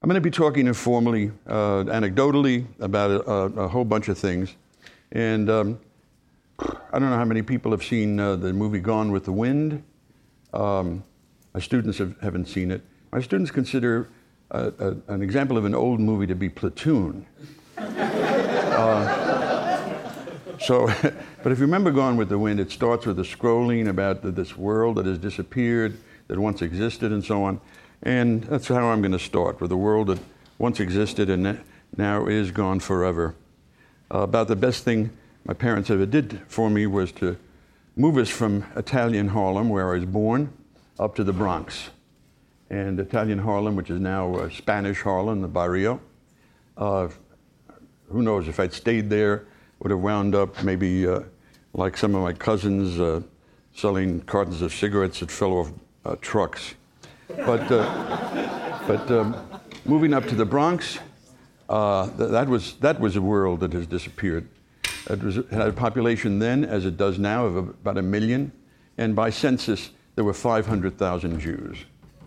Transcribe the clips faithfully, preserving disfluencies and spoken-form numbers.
I'm going to be talking informally, uh, anecdotally, about a, a whole bunch of things. And um, I don't know how many people have seen uh, the movie Gone with the Wind. Um, my students have, haven't seen it. My students consider uh, a, an example of an old movie to be Platoon. uh, so, but if you remember Gone with the Wind, it starts with a scrolling about the, this world that has disappeared, that once existed, and so on. And that's how I'm going to start, with a world that once existed and now is gone forever. Uh, about the best thing my parents ever did for me was to move us from Italian Harlem, where I was born, up to the Bronx. And Italian Harlem, which is now uh, Spanish Harlem, the Barrio. Uh, who knows, if I'd stayed there, would have wound up maybe uh, like some of my cousins uh, selling cartons of cigarettes that fell off uh, trucks. But, uh, but um, moving up to the Bronx, uh, th- that was that was a world that has disappeared. It was, it had a population then, as it does now, of about a million, and by census there were five hundred thousand Jews.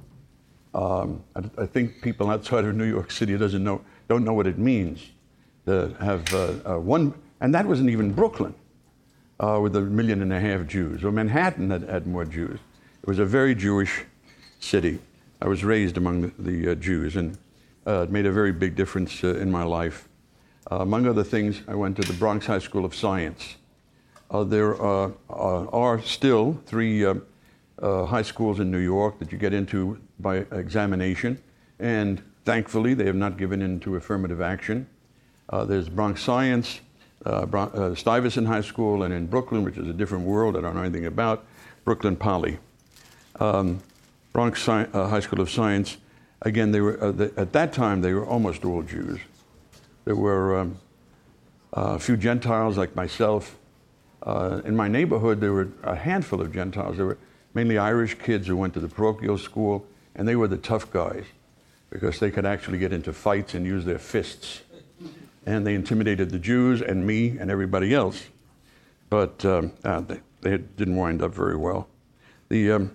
Um, I, I think people outside of New York City doesn't know don't know what it means to have uh, uh, one, and that wasn't even Brooklyn, uh, with a million and a half Jews. Or Manhattan had, had more Jews. It was a very Jewish city. I was raised among the, the uh, Jews, and uh, it made a very big difference uh, in my life. Uh, among other things, I went to the Bronx High School of Science. Uh, there uh, uh, are still three uh, uh, high schools in New York that you get into by examination, and thankfully they have not given in to affirmative action. Uh, there's Bronx Science, uh, Bron- uh, Stuyvesant High School, and in Brooklyn, which is a different world I don't know anything about, Brooklyn Poly. Um, Bronx Sci- uh, High School of Science, again, they were uh, the, at that time they were almost all Jews. There were um, uh, a few Gentiles like myself. Uh, in my neighborhood, there were a handful of Gentiles. There were mainly Irish kids who went to the parochial school, and they were the tough guys because they could actually get into fights and use their fists. And they intimidated the Jews and me and everybody else. But um, uh, they, they didn't wind up very well. The um,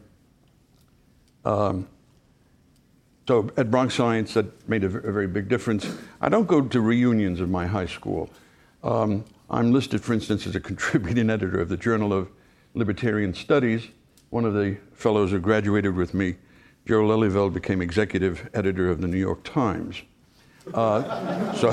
Um, so at Bronx Science, that made a, v- a very big difference. I don't go to reunions of my high school. Um, I'm listed, for instance, as a contributing editor of the Journal of Libertarian Studies. One of the fellows who graduated with me, Joe Lelyveld, became executive editor of the New York Times. Uh, so,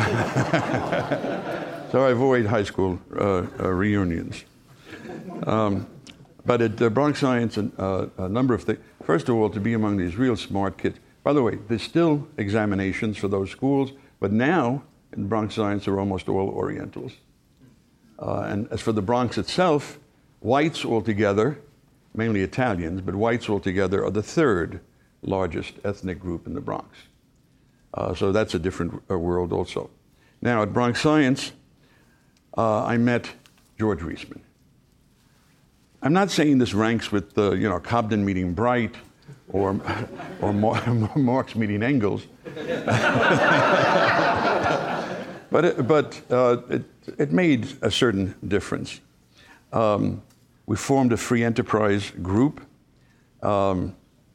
so I avoid high school uh, uh, reunions. Um, But at uh, Bronx Science, uh, a number of things. First of all, to be among these real smart kids. By the way, there's still examinations for those schools, but now in Bronx Science are almost all Orientals. Uh, and as for the Bronx itself, whites altogether, mainly Italians, but whites altogether are the third largest ethnic group in the Bronx. Uh, so that's a different uh, world also. Now at Bronx Science, uh, I met George Reisman. I'm not saying this ranks with, uh, you know, Cobden meeting Bright or, or Marx meeting Engels. but it, but uh, it, it made a certain difference. Um, we formed a free enterprise group. Um,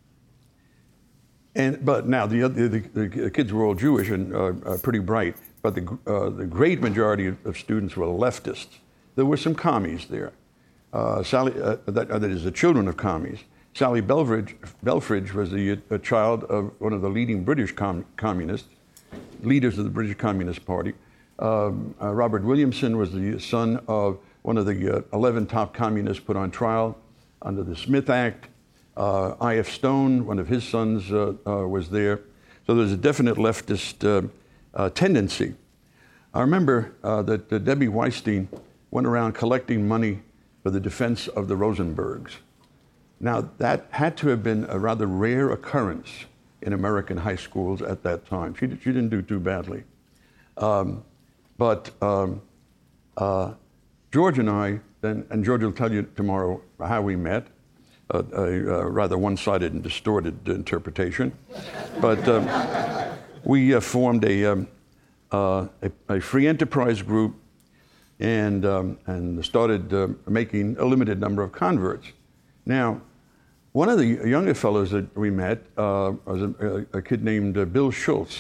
and But now, the, the, the kids were all Jewish and uh, uh, pretty bright, but the, uh, the great majority of, of students were leftists. There were some commies there. Uh, Sally, uh, that, uh, that is, the children of commies. Sally Belfridge, Belfridge was the, a child of one of the leading British com- communists, leaders of the British Communist Party. Um, uh, Robert Williamson was the son of one of the uh, eleven top communists put on trial under the Smith Act. Uh, I F Stone, one of his sons, uh, uh, was there. So there's a definite leftist uh, uh, tendency. I remember uh, that uh, Debbie Weinstein went around collecting money for the defense of the Rosenbergs. Now, that had to have been a rather rare occurrence in American high schools at that time. She, she didn't do too badly. Um, but um, uh, George and I, then, and George will tell you tomorrow how we met, uh, a, a rather one-sided and distorted interpretation. But um, we uh, formed a, um, uh, a, a free enterprise group and um, and started uh, making a limited number of converts. Now, one of the younger fellows that we met uh, was a, a kid named uh, Bill Schultz,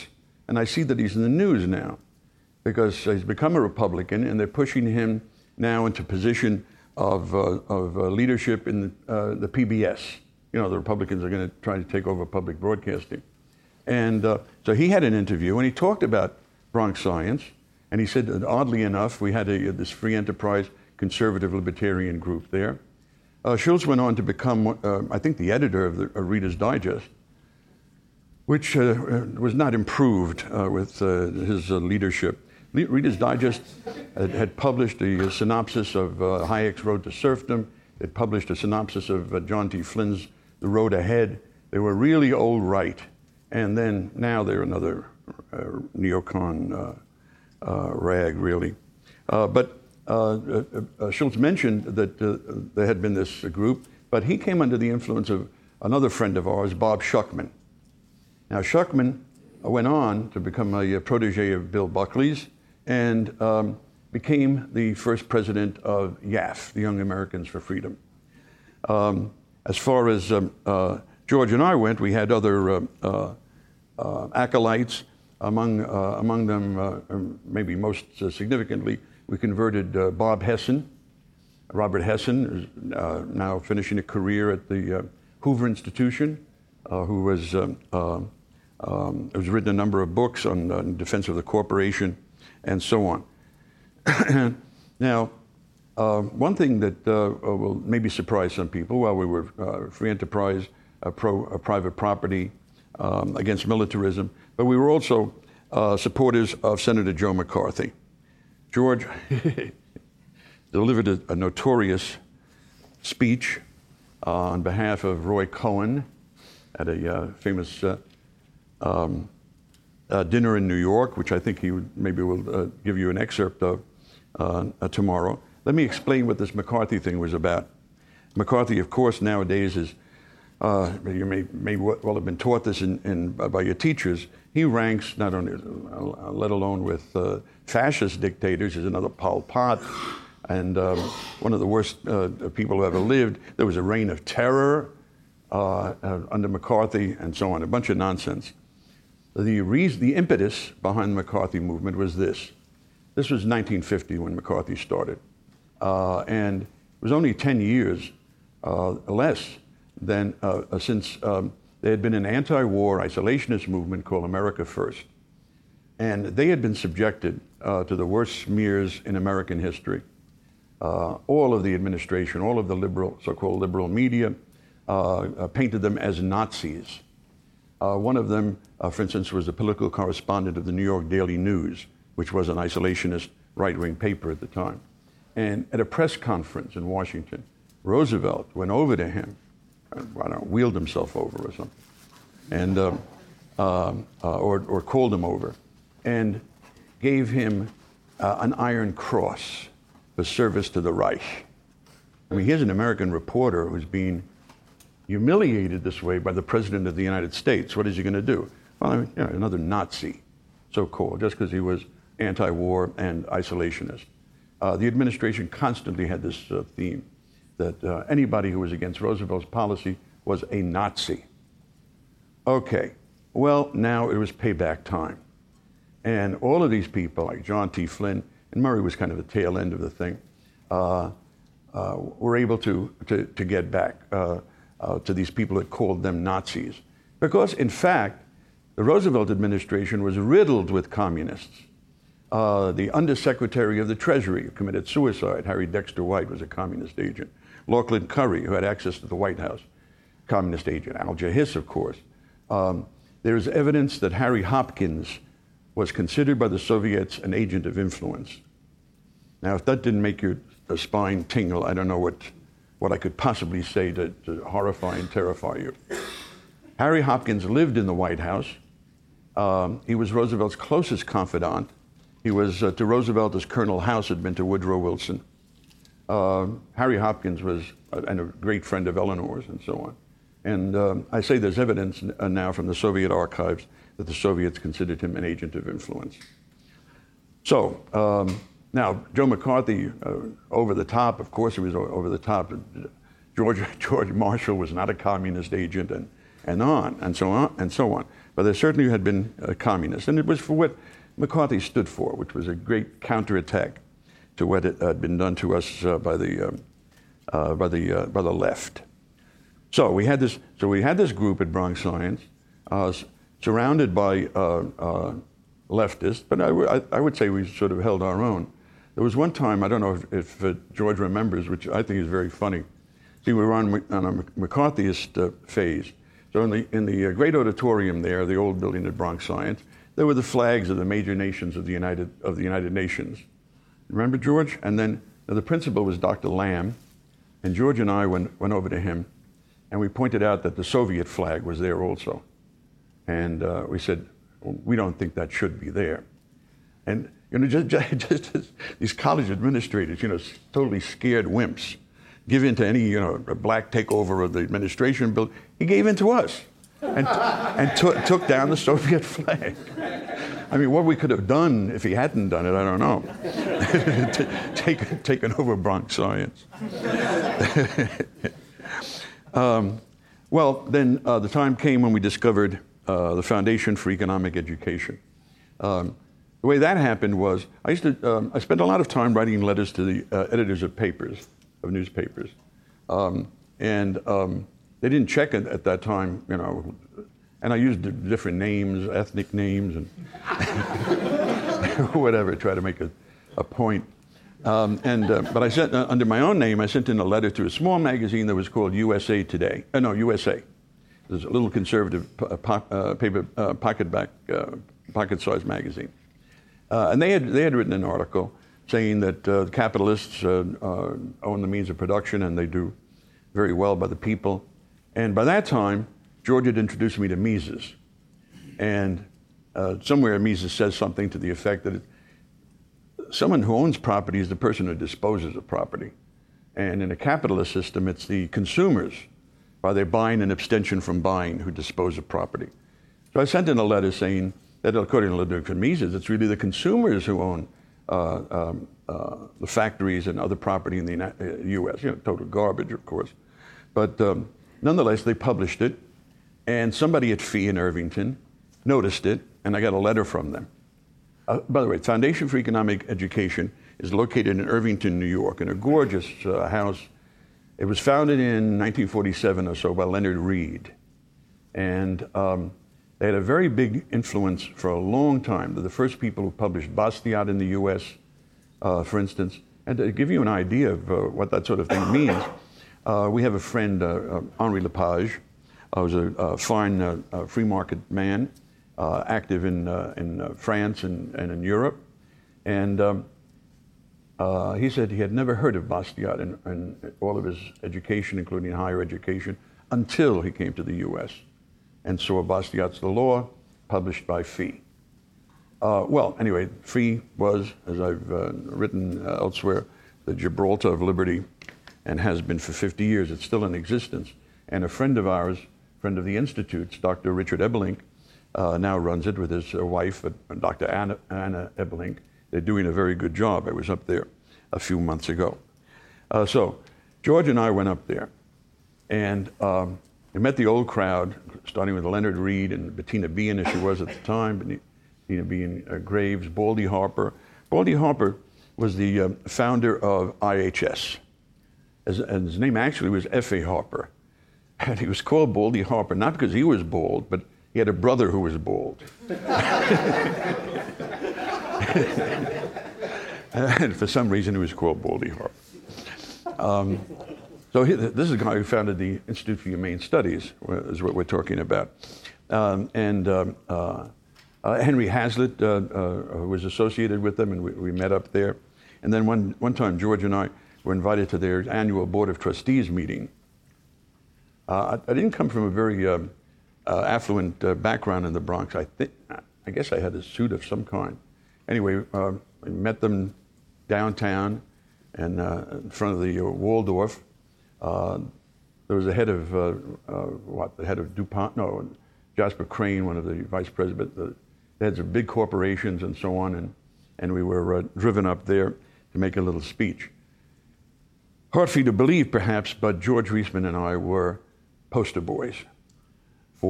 And I see that he's in the news now because he's become a Republican, and they're pushing him now into position of, uh, of uh, leadership in the, uh, the P B S. You know, the Republicans are going to try to take over public broadcasting. And uh, so he had an interview, and he talked about Bronx Science, and he said that oddly enough, we had a, this free enterprise conservative libertarian group there. Uh, Schultz went on to become, uh, I think, the editor of the uh, Reader's Digest, which uh, was not improved uh, with uh, his uh, leadership. Le- Reader's Digest had, had published a, a synopsis of uh, Hayek's Road to Serfdom. It published a synopsis of uh, John T. Flynn's The Road Ahead. They were really old right. And then now they're another uh, neocon uh, uh, rag, really. Uh, but uh, uh, uh, Schultz mentioned that uh, there had been this uh, group, but he came under the influence of another friend of ours, Bob Schuckman. Now, Schuckman went on to become a, a protege of Bill Buckley's and um, became the first president of Y A F, the Young Americans for Freedom. Um, as far as um, uh, George and I went, we had other uh, uh, uh, acolytes. Among, uh, among them, uh, maybe most uh, significantly, we converted uh, Bob Hessen. Robert Hessen is uh, now finishing a career at the uh, Hoover Institution, uh, who was, um, uh, um, has written a number of books on uh, defense of the corporation and so on. Now, uh, one thing that uh, will maybe surprise some people, while we were uh, free enterprise, uh, pro uh, private property, um, against militarism, but we were also uh, supporters of Senator Joe McCarthy. George delivered a, a notorious speech uh, on behalf of Roy Cohn at a uh, famous uh, um, uh, dinner in New York, which I think he would, maybe will uh, give you an excerpt of uh, uh, tomorrow. Let me explain what this McCarthy thing was about. McCarthy, of course, nowadays is, uh, you may, may well have been taught this in, in, by your teachers. He ranks not only, uh, let alone with uh, fascist dictators, is another Pol Pot, and um, one of the worst uh, people who ever lived. There was a reign of terror uh, uh, under McCarthy, and so on, a bunch of nonsense. The reason, the impetus behind the McCarthy movement was this. This was nineteen fifty when McCarthy started, uh, and it was only ten years uh, less than uh, since um, there had been an anti-war isolationist movement called America First, and they had been subjected uh, to the worst smears in American history. Uh, all of the administration, all of the liberal, so-called liberal media, uh, uh, painted them as Nazis. Uh, one of them, uh, for instance, was the political correspondent of the New York Daily News, which was an isolationist right-wing paper at the time. And at a press conference in Washington, Roosevelt went over to him, I don't know, wheeled himself over or something, and um, uh, uh, or, or called him over, and gave him uh, an Iron Cross for service to the Reich. I mean, here's an American reporter who's being humiliated this way by the President of the United States. What is he going to do? Well, I mean, you know, another Nazi, so-called, just because he was anti-war and isolationist. Uh, the administration constantly had this uh, theme that uh, anybody who was against Roosevelt's policy was a Nazi. Okay, well, now it was payback time. And all of these people, like John T. Flynn, and Murray was kind of the tail end of the thing, uh, uh, were able to, to, to get back uh, uh, to these people that called them Nazis. Because, in fact, the Roosevelt administration was riddled with communists. Uh, the Undersecretary of the Treasury who committed suicide, Harry Dexter White, was a communist agent. Lachlan Curry, who had access to the White House, communist agent. Al Hiss, of course. Um, there's evidence that Harry Hopkins was considered by the Soviets an agent of influence. Now, if that didn't make your uh, spine tingle, I don't know what, what I could possibly say to, to horrify and terrify you. Harry Hopkins lived in the White House. Um, he was Roosevelt's closest confidant. He was uh, to Roosevelt as Colonel House had been to Woodrow Wilson. Uh, Harry Hopkins was a, and a great friend of Eleanor's and so on. And um, I say there's evidence uh, now from the Soviet archives that the Soviets considered him an agent of influence. So um, now, Joe McCarthy, uh, over the top, of course he was over the top. George, George Marshall was not a communist agent, and, and on, and so on, and so on. but they certainly had been uh, communists. And it was for what McCarthy stood for, which was a great counterattack to what it had been done to us uh, by the um, uh, by the uh, by the left. So we had this. So we had this group at Bronx Science, uh, surrounded by uh, uh, leftists, but I, w- I, I would say we sort of held our own. There was one time, I don't know if, if uh, George remembers, which I think is very funny. See, we were on, on a McCarthyist uh, phase. So in the in the uh, great auditorium there, the old building at Bronx Science, there were the flags of the major nations of the United of the United Nations. Remember, George? And then uh, the principal was Doctor Lamb, and George and I went went over to him, and we pointed out that the Soviet flag was there also, and uh, we said, well, we don't think that should be there, and you know, just, just, just as these college administrators, you know, totally scared wimps, give in to any, you know, a black takeover of the administration bill. He gave in to us and, and took, took down the Soviet flag. I mean, what we could have done if he hadn't done it, I don't know. taken, taken over Bronx Science. um, well, then uh, the time came when we discovered uh, the Foundation for Economic Education. Um, The way that happened was, I used to, um, I spent a lot of time writing letters to the uh, editors of papers, of newspapers. Um, and um, they didn't check it at that time, you know, and I used different names, ethnic names, and whatever, try to make a, a point. Um, and, uh, but I sent, uh, under my own name, I sent in a letter to a small magazine that was called U S A Today. Uh, no, U S A. It was a little conservative po- po- uh, paper, uh, pocket-back, uh, pocket-sized magazine. Uh, and they had they had written an article saying that uh, capitalists uh, uh, own the means of production and they do very well by the people. And by that time, George had introduced me to Mises. And uh, somewhere Mises says something to the effect that it, someone who owns property is the person who disposes of property. And in a capitalist system, it's the consumers, by their buying and abstention from buying, who dispose of property. So I sent in a letter saying that according to Ludwig von Mises, it's really the consumers who own uh, um, uh, the factories and other property in the U S. You know, total garbage, of course. But um, nonetheless, they published it, and somebody at Fee in Irvington noticed it, and I got a letter from them. Uh, by the way, Foundation for Economic Education is located in Irvington, New York, in a gorgeous uh, house. It was founded in nineteen forty-seven or so by Leonard Read. And um, they had a very big influence for a long time. They're the first people who published Bastiat in the U S, uh, for instance. And to give you an idea of uh, what that sort of thing means, uh, we have a friend, uh, uh, Henri Lepage, uh, who's a, a fine uh, uh, free market man, uh, active in, uh, in uh, France and, and in Europe. And um, uh, he said he had never heard of Bastiat in, in all of his education, including higher education, until he came to the U S and saw Bastiat's The Law, published by Fee. Uh, well, anyway, Fee was, as I've uh, written uh, elsewhere, the Gibraltar of liberty, and has been for fifty years. It's still in existence. And a friend of ours, friend of the Institute's, Doctor Richard Ebbelink, uh, now runs it with his uh, wife, uh, Doctor Anna, Anna Ebbelink. They're doing a very good job. I was up there a few months ago. Uh, so George and I went up there, and um, we met the old crowd, starting with Leonard Read and Bettina Bean, as she was at the time, Bettina Bean uh, Graves, Baldy Harper. Baldy Harper was the uh, founder of I H S. As, and his name actually was F A Harper. And he was called Baldy Harper, not because he was bald, but he had a brother who was bald. And for some reason, he was called Baldy Harper. Um, So he, this is a guy who founded the Institute for Humane Studies, is what we're talking about. Um, and um, uh, uh, Henry Hazlitt uh, uh, was associated with them, and we, we met up there. And then one, one time, George and I were invited to their annual Board of Trustees meeting. Uh, I, I didn't come from a very um, uh, affluent uh, background in the Bronx. I, think, I guess I had a suit of some kind. Anyway, uh, I met them downtown and uh, in front of the uh, Waldorf. Uh, there was the head of, uh, uh, what, the head of DuPont, no, Jasper Crane, one of the vice presidents, the heads of big corporations and so on, and, and we were uh, driven up there to make a little speech. Hard for you to believe, perhaps, but George Reisman and I were poster boys for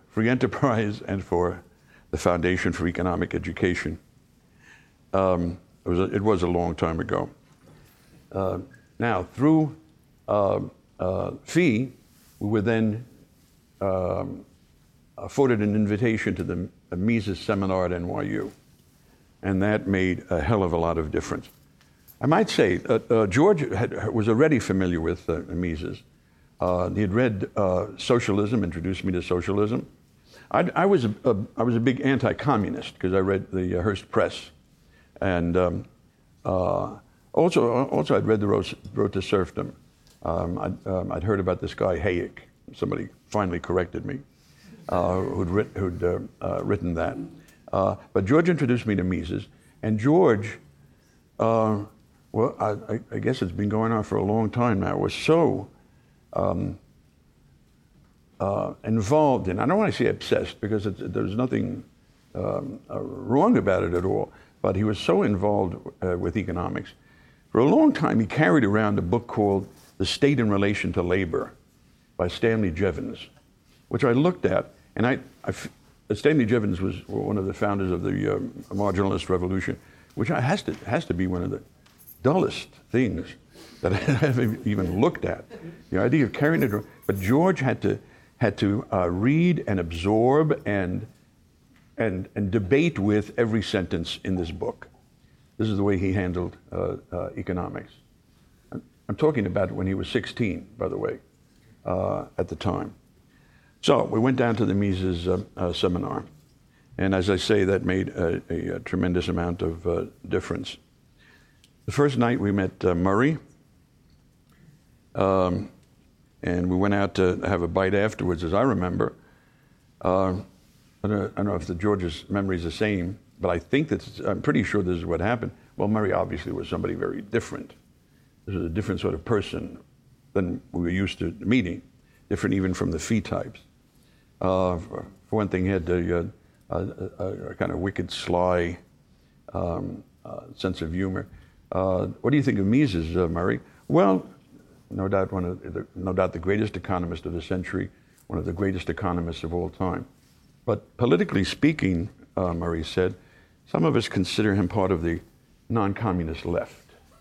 free enterprise and for the Foundation for Economic Education. Um, it, was a, it was a long time ago. Uh, now, through uh, uh, F E E, we were then um, afforded an invitation to the Mises seminar at N Y U, and that made a hell of a lot of difference. I might say uh, uh, George had, was already familiar with uh, Mises. Uh, he had read uh, Socialism, introduced me to socialism. I, I, was, a, a, I was a big anti-communist because I read the uh, Hearst Press. And um, uh, also, also I'd read the Road, Road to Serfdom. Um, I'd, um, I'd heard about this guy, Hayek. Somebody finally corrected me, uh, who'd, writ, who'd uh, uh, written that. Uh, but George introduced me to Mises. And George, uh, well, I, I guess it's been going on for a long time now, was so um, uh, involved in, I don't want to say obsessed, because it's, there's nothing um, uh, wrong about it at all, but he was so involved uh, with economics. For a long time, he carried around a book called The State in Relation to Labor by Stanley Jevons, which I looked at, and I, I Stanley Jevons was one of the founders of the um, marginalist revolution, which has to, has to be one of the dullest things that I've even looked at. The idea of carrying it around. But George had to, had to uh, read and absorb and, and, and debate with every sentence in this book. This is the way he handled uh, uh, economics. I'm talking about when he was sixteen, by the way, uh, at the time. So we went down to the Mises uh, uh, seminar. And as I say, that made a, a, a tremendous amount of uh, difference. The first night we met uh, Murray, um, and we went out to have a bite afterwards, as I remember. Uh, I, don't, I don't know if the George's memory is the same, but I think that's, I'm pretty sure this is what happened. Well, Murray obviously was somebody very different. This was a different sort of person than we were used to meeting, different even from the F E E types. Uh, for, for one thing, he had a, a, a, a kind of wicked, sly um, uh, sense of humor. Uh, what do you think of Mises, uh, Murray? Well, no doubt one of the, no doubt the greatest economist of the century, one of the greatest economists of all time. But politically speaking, uh, Murray said, some of us consider him part of the non-communist left.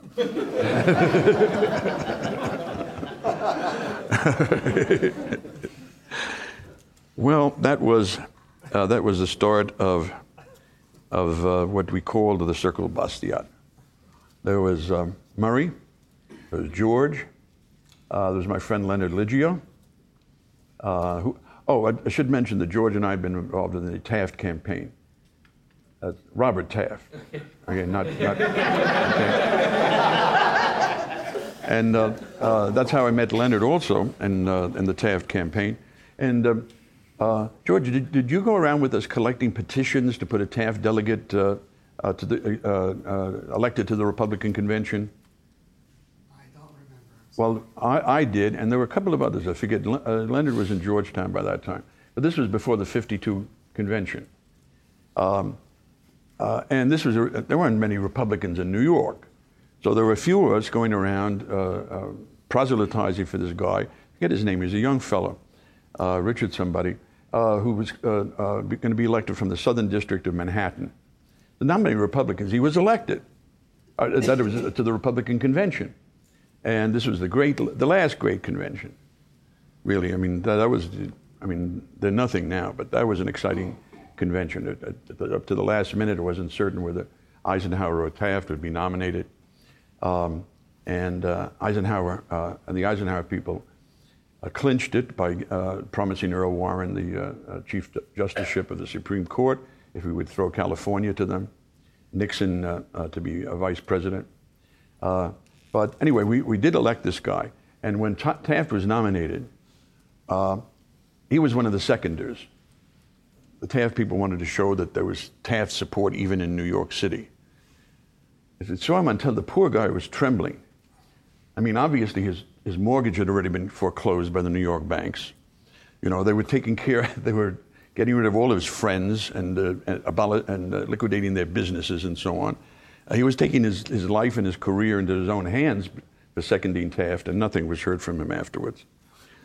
Well, that was uh, that was the start of of uh, what we called the Circle Bastiat. There was um, Murray, there was George, uh, there was my friend Leonard Liggio. Uh, who, oh, I, I should mention that George and I have been involved in the Taft campaign. Uh, Robert Taft. Okay, not. not okay. And uh, uh, that's how I met Leonard also in, uh, in the Taft campaign. And uh, uh, George, did, did you go around with us collecting petitions to put a Taft delegate uh, uh, to the, uh, uh, elected to the Republican convention? I don't remember. Well, I, I did, and there were a couple of others. I forget. Uh, Leonard was in Georgetown by that time. But this was before the fifty-two convention. Um, uh, and this was a, there weren't many Republicans in New York. So there were a few of us going around uh, uh, proselytizing for this guy. I forget his name. He was a young fellow, uh, Richard somebody, uh, who was uh, uh, going to be elected from the Southern District of Manhattan. The not many Republicans. He was elected uh, that was to the Republican convention, and this was the great, the last great convention. Really, I mean that, that was, I mean they're nothing now, but that was an exciting convention. It, it, up to the last minute, it wasn't certain whether Eisenhower or Taft would be nominated. Um, and uh, Eisenhower uh, and the Eisenhower people uh, clinched it by uh, promising Earl Warren the uh, uh, Chief Justiceship of the Supreme Court if we would throw California to them, Nixon uh, uh, to be a vice president. Uh, but anyway, we, we did elect this guy. And when T- Taft was nominated, uh, he was one of the seconders. The Taft people wanted to show that there was Taft support even in New York City. As it saw him until the poor guy was trembling. I mean, obviously his, his mortgage had already been foreclosed by the New York banks. You know, they were taking care, they were getting rid of all of his friends and, uh, and, aboli- and uh, liquidating their businesses and so on. Uh, he was taking his, his life and his career into his own hands for seconding Taft, and nothing was heard from him afterwards.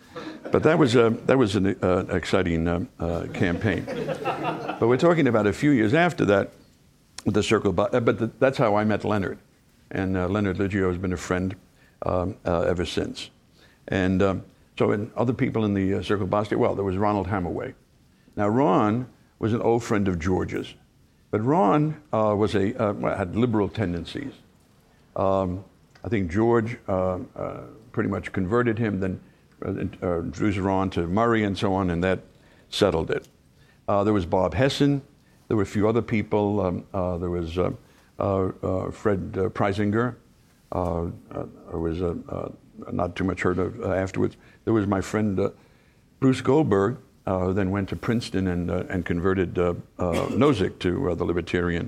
But that was, a, that was an uh, exciting uh, uh, campaign. But we're talking about a few years after that, with the Circle Bastia, but the, that's how I met Leonard. And uh, Leonard Liggio has been a friend um, uh, ever since. And um, so in other people in the uh, Circle Bastia, well, there was Ronald Hammaway. Now, Ron was an old friend of George's. But Ron uh, was a, uh, well, had liberal tendencies. Um, I think George uh, uh, pretty much converted him, then uh, uh, introduced Ron to Murray and so on, and that settled it. Uh, there was Bob Hessen. There were a few other people. Um, uh, there was uh, uh, uh, Fred uh, Preisinger. Uh, uh, there was uh, uh, not too much heard of uh, afterwards. There was my friend uh, Bruce Goldberg, uh, who then went to Princeton and, uh, and converted uh, uh, Nozick to uh, the libertarian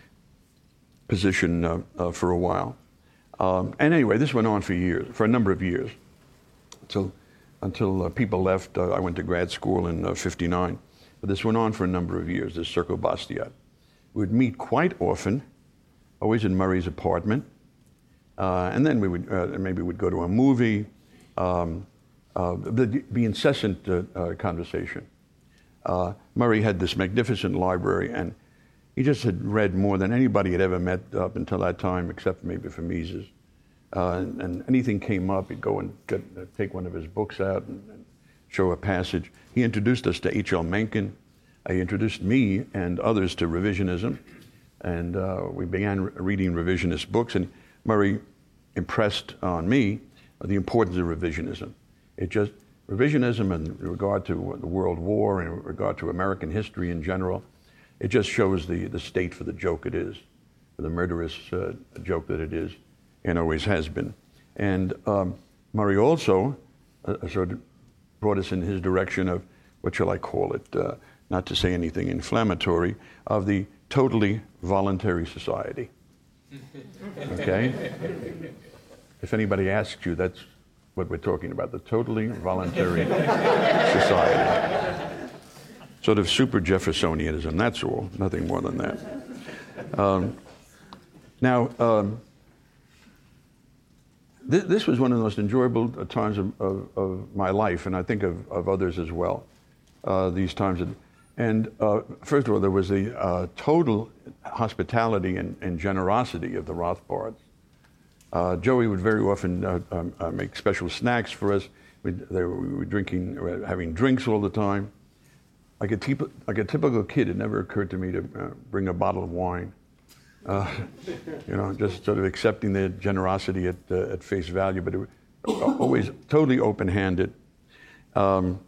position uh, uh, for a while. Um, and anyway, this went on for years, for a number of years, until, until uh, people left. Uh, I went to grad school in uh, fifty-nine. But this went on for a number of years, this Circle Bastia. We would meet quite often, always in Murray's apartment. Uh, and then we would uh, maybe would go to a movie. Um, uh, there'd be incessant uh, uh, conversation. Uh, Murray had this magnificent library, and he just had read more than anybody had ever met up until that time, except maybe for Mises. Uh, and, and anything came up, he'd go and get, uh, take one of his books out and, and show a passage. He introduced us to H L Mencken. Uh, he introduced me and others to revisionism. And uh, we began re- reading revisionist books. And Murray impressed on me the importance of revisionism. It just, revisionism in regard to the World War, in regard to American history in general, it just shows the, the state for the joke it is, for the murderous uh, joke that it is, and always has been. And um, Murray also uh, sort of brought us in his direction of, what shall I call it, uh, not to say anything inflammatory, of the totally voluntary society. Okay? If anybody asks you, that's what we're talking about, the totally voluntary society. Sort of super Jeffersonianism, that's all, nothing more than that. Um, now, um, th- this was one of the most enjoyable times of, of, of my life, and I think of, of others as well, uh, these times. Of, and uh, first of all, there was the uh, total hospitality and, and generosity of the Rothbards. Uh, Joey would very often uh, um, uh, make special snacks for us. We'd, they were, we were drinking, uh, having drinks all the time. Like a, teep- like a typical kid, it never occurred to me to uh, bring a bottle of wine. Uh, you know, just sort of accepting their generosity at, uh, at face value, but it was always totally open-handed. Um,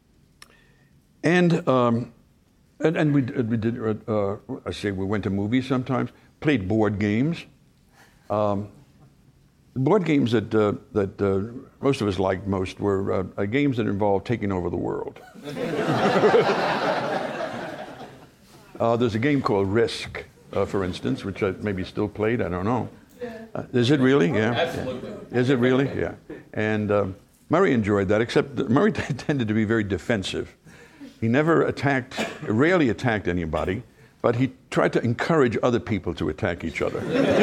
and, um, and and we we did. Uh, I say we went to movies sometimes. Played board games. Um, board games that uh, that uh, most of us liked most were uh, uh, games that involved taking over the world. uh, there's a game called Risk, uh, for instance, which I maybe still played. I don't know. Uh, is it really? Yeah. Absolutely. Yeah. Is it really? Yeah. And um, Murray enjoyed that, except that Murray tended to be very defensive. He never attacked, rarely attacked anybody, but he tried to encourage other people to attack each other.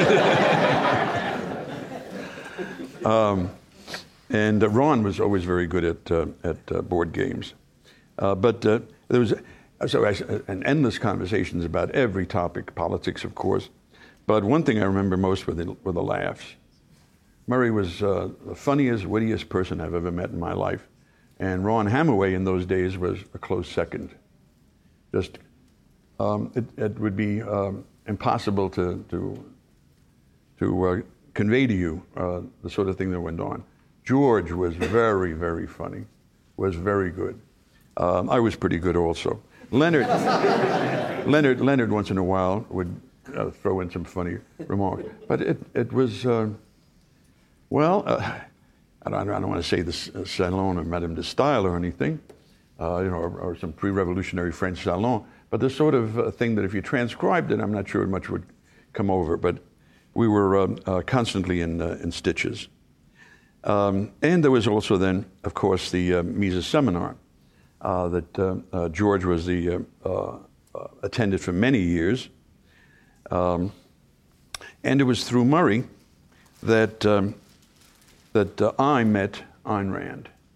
um, and uh, Ron was always very good at uh, at uh, board games. Uh, but uh, there was so I, an endless conversations about every topic, politics, of course. But one thing I remember most were the, were the laughs. Murray was uh, the funniest, wittiest person I've ever met in my life. And Ron Hammaway in those days was a close second. Just, um, it, it would be um, impossible to to, to uh, convey to you uh, the sort of thing that went on. George was very, very funny, was very good. Um, I was pretty good also. Leonard, Leonard, Leonard once in a while would uh, throw in some funny remarks. But it, it was, uh, well, uh, I don't, I don't want to say the salon of Madame de Staël or anything, uh, you know, or, or some pre-revolutionary French salon, but the sort of uh, thing that if you transcribed it, I'm not sure much would come over. But we were uh, uh, constantly in uh, in stitches. Um, and there was also then, of course, the uh, Mises seminar uh, that uh, uh, George was the uh, uh, attended for many years, um, and it was through Murray that. Um, that uh, I met Ayn Rand.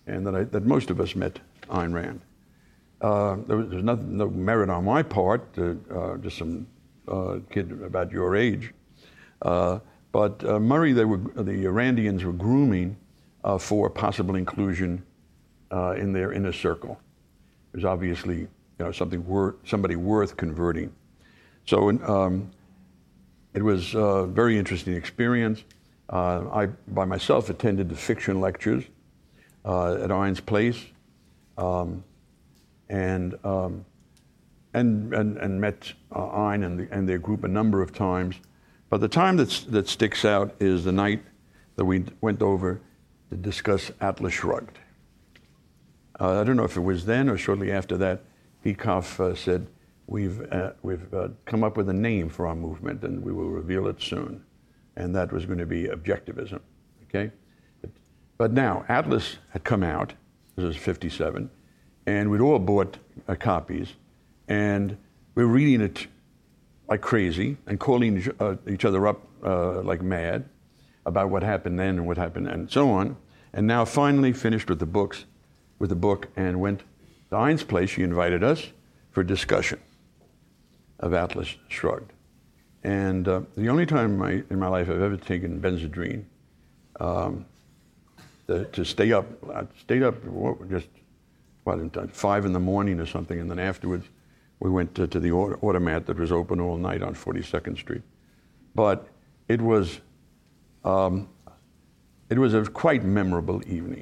and that, I, that most of us met Ayn Rand. Uh, there was, there was nothing, no merit on my part, uh, uh, just some uh, kid about your age. Uh, but uh, Murray, they were, the Randians were grooming uh, for possible inclusion uh, in their inner circle. It was obviously, you know, something worth, somebody worth converting. So um, it was a very interesting experience. Uh, I, by myself, attended the fiction lectures uh, at Ayn's place, um, and, um, and and and met uh, Ayn and, the, and their group a number of times. But the time that's, that sticks out is the night that we went over to discuss Atlas Shrugged. Uh, I don't know if it was then or shortly after that. Peikoff uh, said, "We've uh, we've uh, come up with a name for our movement, and we will reveal it soon." And that was going to be objectivism, okay? But, but now, Atlas had come out, this was fifty-seven, and we'd all bought uh, copies, and we were reading it like crazy and calling each, uh, each other up uh, like mad about what happened then and what happened and so on. And now finally finished with the books, with the book, and went to Ayn's place. She invited us for discussion of Atlas Shrugged. And uh, the only time in my, in my life I've ever taken Benzedrine um, to, to stay up, I stayed up what, just what, five in the morning or something, and then afterwards we went to, to the automat that was open all night on forty-second Street. But it was um, it was a quite memorable evening.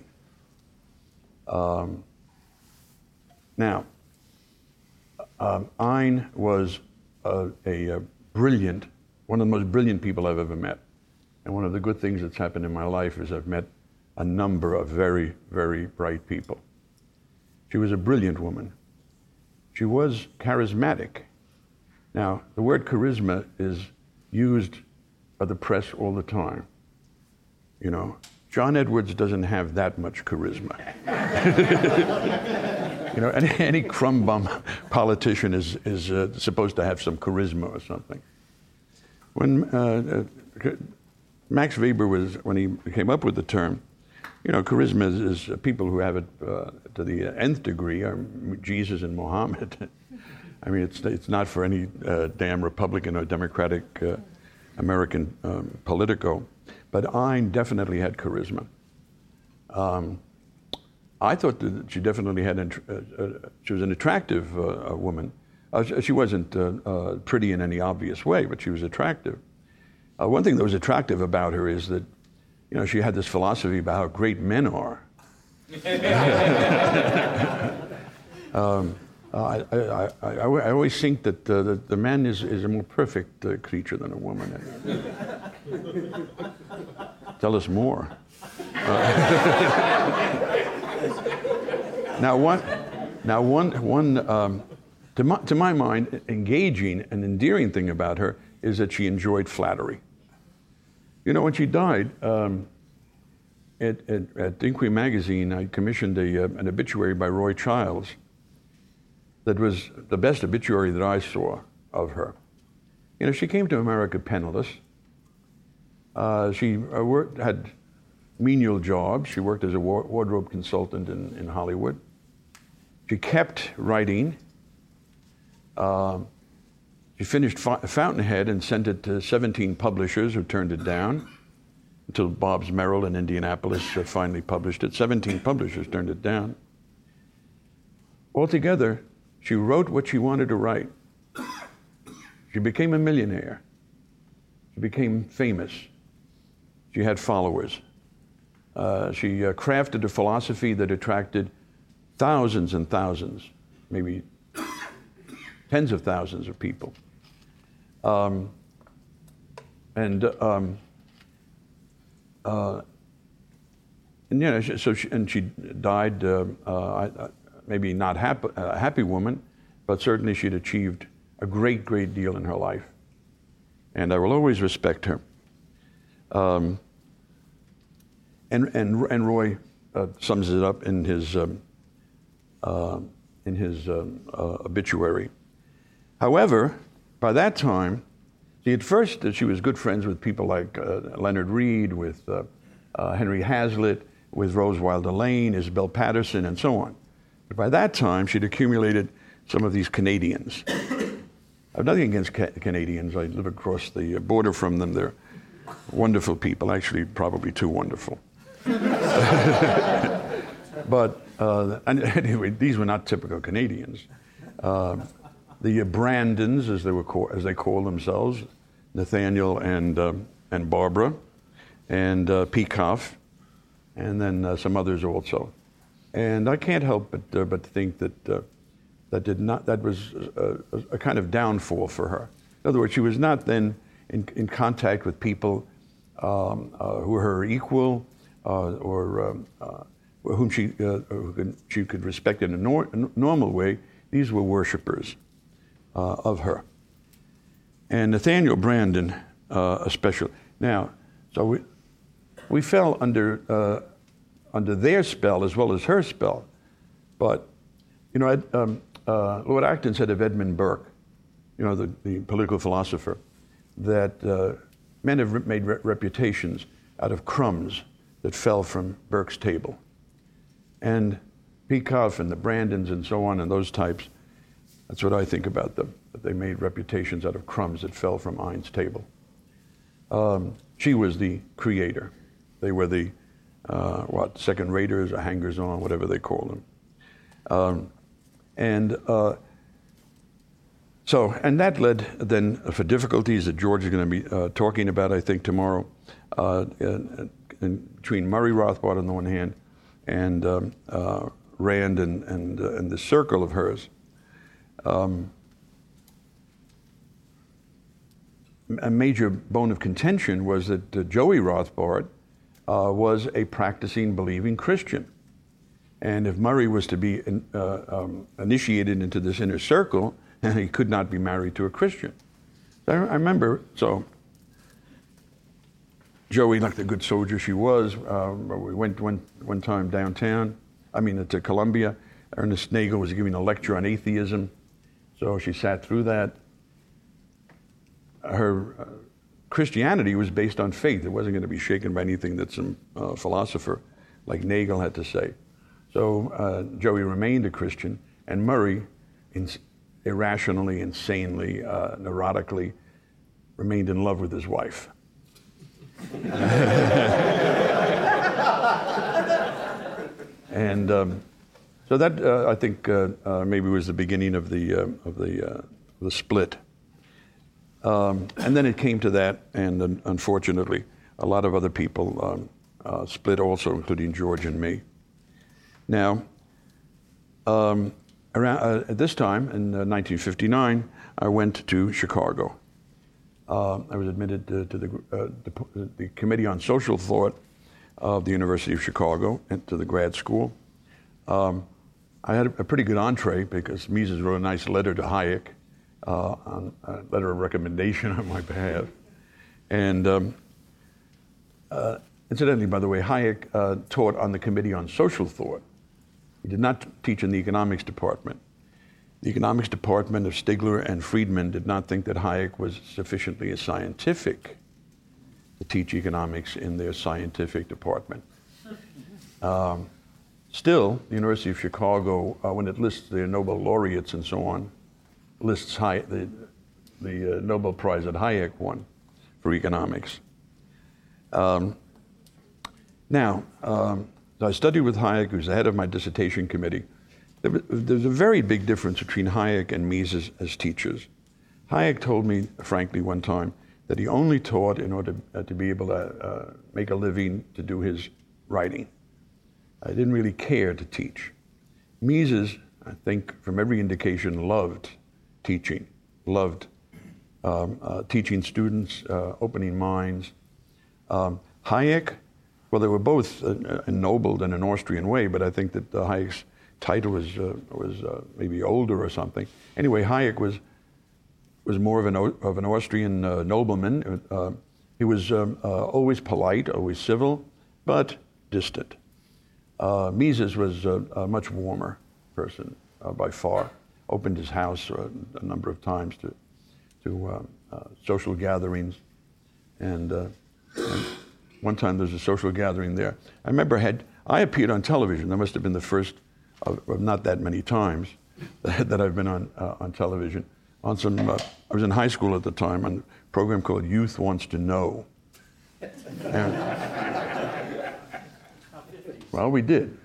Um, now, um, Ayn was a, a, a brilliant, one of the most brilliant people I've ever met. And one of the good things that's happened in my life is I've met a number of very, very bright people. She was a brilliant woman. She was charismatic. Now, the word charisma is used by the press all the time. You know, John Edwards doesn't have that much charisma. You know, any, any crumb bum politician is, is uh, supposed to have some charisma or something. When uh, uh, Max Weber was, when he came up with the term, you know, charisma is, is people who have it uh, to the nth degree, are Jesus and Muhammad. I mean, it's it's not for any uh, damn Republican or Democratic uh, American um, politico, but Ayn definitely had charisma. Um, I thought that she definitely had, uh, uh, she was an attractive uh, woman. Uh, she wasn't uh, uh, pretty in any obvious way, but she was attractive. Uh, one thing that was attractive about her is that, you know, she had this philosophy about how great men are. um, I, I, I, I always think that uh, the, the man is, is a more perfect uh, creature than a woman. Tell us more. Uh, now, one, now one, one um, to, my, to my mind, engaging and endearing thing about her is that she enjoyed flattery. You know, when she died, um, at, at, at Inquiry magazine, I commissioned a, uh, an obituary by Roy Childs that was the best obituary that I saw of her. You know, she came to America penniless. Uh, she uh, worked, had menial jobs. She worked as a wa- wardrobe consultant in, in Hollywood. She kept writing. Uh, She finished Fountainhead and sent it to seventeen publishers who turned it down until Bobbs Merrill in Indianapolis uh, finally published it. seventeen publishers turned it down. Altogether, she wrote what she wanted to write. She became a millionaire. She became famous. She had followers. Uh, she uh, crafted a philosophy that attracted thousands and thousands, maybe tens of thousands of people. Um, and um, uh, and you know, so she, and she died. Uh, uh, maybe not happy, a happy woman, but certainly she'd achieved a great, great deal in her life, and I will always respect her. Um, and and and Roy uh, sums it up in his um, uh, in his um, uh, obituary. However, by that time, see, at first uh, she was good friends with people like uh, Leonard Read, with uh, uh, Henry Hazlitt, with Rose Wilder Lane, Isabel Patterson, and so on. But by that time, she'd accumulated some of these Canadians. I have nothing against ca- Canadians. I live across the border from them. They're wonderful people, actually probably too wonderful. But uh, anyway, these were not typical Canadians. Uh, the Brandons, as they were call, as they call themselves, Nathaniel and uh, and Barbara, and uh, Peikoff, and then uh, some others also. And I can't help but uh, but think that uh, that did not that was a, a kind of downfall for her. In other words, she was not then in, in contact with people um, uh, who were her equal uh, or um, uh, whom she uh, who could, she could respect in a, nor- a normal way. These were worshipers uh, of her. And Nathaniel Brandon, uh, especially. Now, so we we fell under uh, under their spell as well as her spell. But you know, um, uh, Lord Acton said of Edmund Burke, you know, the, the political philosopher, that uh, men have re- made re- reputations out of crumbs that fell from Burke's table. And Peikoff and the Brandons and so on and those types, that's what I think about them, that they made reputations out of crumbs that fell from Ein's table. Um, she was the creator. They were the, uh, what, second raters or hangers on, whatever they call them. Um, and uh, so, and that led then for difficulties that George is going to be uh, talking about, I think, tomorrow, uh, in, in between Murray Rothbard on the one hand and um, uh, Rand and, and, uh, and the circle of hers. Um, a major bone of contention was that uh, Joey Rothbard uh, was a practicing, believing Christian. And if Murray was to be in, uh, um, initiated into this inner circle, he could not be married to a Christian. So I, I remember, so Joey, like the good soldier she was, uh, we went one, one time downtown, I mean to Columbia. Ernest Nagel was giving a lecture on atheism, so she sat through that. Her uh, Christianity was based on faith. It wasn't going to be shaken by anything that some uh, philosopher like Nagel had to say. So uh, Joey remained a Christian, and Murray, in, irrationally, insanely, uh, neurotically, remained in love with his wife. And um, so that uh, I think uh, uh, maybe was the beginning of the uh, of the uh, the split. Um, and then it came to that, and uh, unfortunately, a lot of other people um, uh, split also, including George and me. Now, um, around uh, at this time in uh, nineteen fifty-nine, I went to Chicago. Uh, I was admitted to, to the, uh, the the Committee on Social Thought of the University of Chicago and to the grad school. Um, I had a, a pretty good entree because Mises wrote a nice letter to Hayek, uh, on a letter of recommendation on my behalf. And um, uh, incidentally, by the way, Hayek uh, taught on the Committee on Social Thought. He did not teach in the economics department. The economics department of Stigler and Friedman did not think that Hayek was sufficiently scientific to teach economics in their scientific department. Um, still, the University of Chicago, uh, when it lists their Nobel laureates and so on, lists Hay- the, the uh, Nobel Prize that Hayek won for economics. Um, now, um, I studied with Hayek, who's the head of my dissertation committee. There, there's a very big difference between Hayek and Mises as teachers. Hayek told me, frankly, one time, that he only taught in order uh, to be able to uh, make a living to do his writing. I didn't really care to teach. Mises, I think, from every indication, loved teaching, loved um, uh, teaching students, uh, opening minds. Um, Hayek, well, they were both uh, ennobled in an Austrian way, but I think that uh, Hayek's title was uh, was uh, maybe older or something. Anyway, Hayek was was more of an of an Austrian uh, nobleman. Uh, he was um, uh, always polite, always civil, but distant. Uh, Mises was a, a much warmer person uh, by far. Opened his house uh, a number of times to to uh, uh, social gatherings, and, uh, and one time there was a social gathering there. I remember I had I appeared on television. That must have been the first of, of not that many times that, that I've been on uh, on television. On some, uh, I was in high school at the time on a program called Youth Wants to Know. And, well, we did.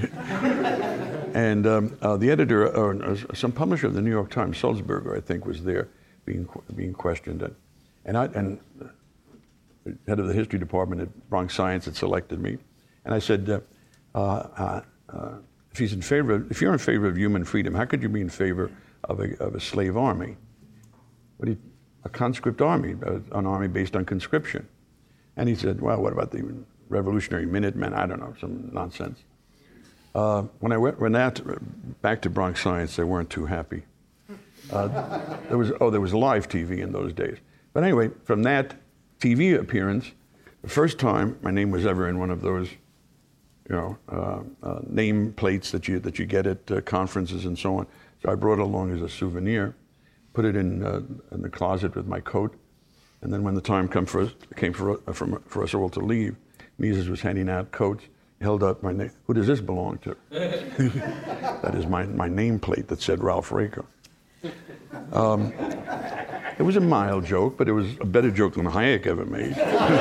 And um, uh, the editor, or uh, some publisher of the New York Times, Sulzberger, I think, was there being being questioned. And, and, I, and the head of the history department at Bronx Science had selected me. And I said, uh, uh, uh, if he's in favor of, if you're in favor of human freedom, how could you be in favor of a, of a slave army? What do you, a conscript army, an army based on conscription. And he said, well, what about the Revolutionary Minutemen? I don't know, some nonsense. Uh, when I went, went out to, back to Bronx Science, they weren't too happy. Uh, there was oh, there was live T V in those days. But anyway, from that T V appearance, the first time my name was ever in one of those, you know, uh, uh, name plates that you that you get at uh, conferences and so on. So I brought it along as a souvenir, put it in uh, in the closet with my coat, and then when the time come for us, came for uh, for, for us all to leave, Mises was handing out coats. Held up my name. Who does this belong to? That is my, my nameplate that said Ralph Raico. Um, it was a mild joke, but it was a better joke than Hayek ever made.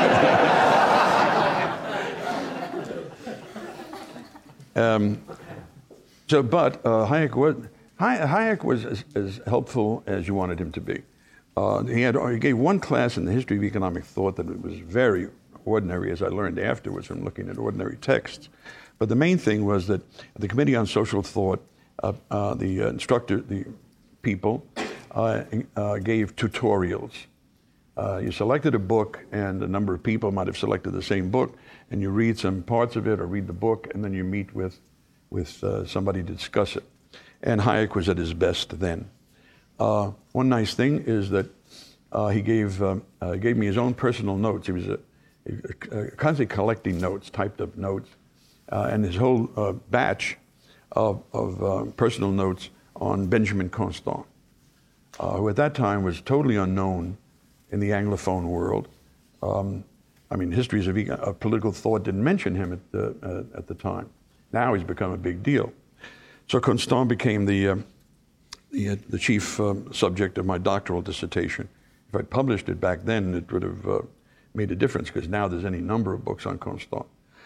um, so, but uh, Hayek was Hayek was as, as helpful as you wanted him to be. Uh, he had he gave one class in the history of economic thought that was very ordinary, as I learned afterwards from looking at ordinary texts. But the main thing was that the Committee on Social Thought, uh, uh, the uh, instructor, the people, uh, uh, gave tutorials. Uh, you selected a book, and a number of people might have selected the same book, and you read some parts of it or read the book, and then you meet with, with uh, somebody to discuss it. And Hayek was at his best then. Uh, one nice thing is that uh, he gave, um, uh, gave me his own personal notes. He was a Uh, constantly collecting notes, typed up notes, uh, and his whole uh, batch of, of uh, personal notes on Benjamin Constant, uh, who at that time was totally unknown in the Anglophone world. Um, I mean, histories of, eco- of political thought didn't mention him at the, uh, at the time. Now he's become a big deal. So Constant became the, uh, the, uh, the chief um, subject of my doctoral dissertation. If I'd published it back then, it would have uh, made a difference, because now there's any number of books on Constant.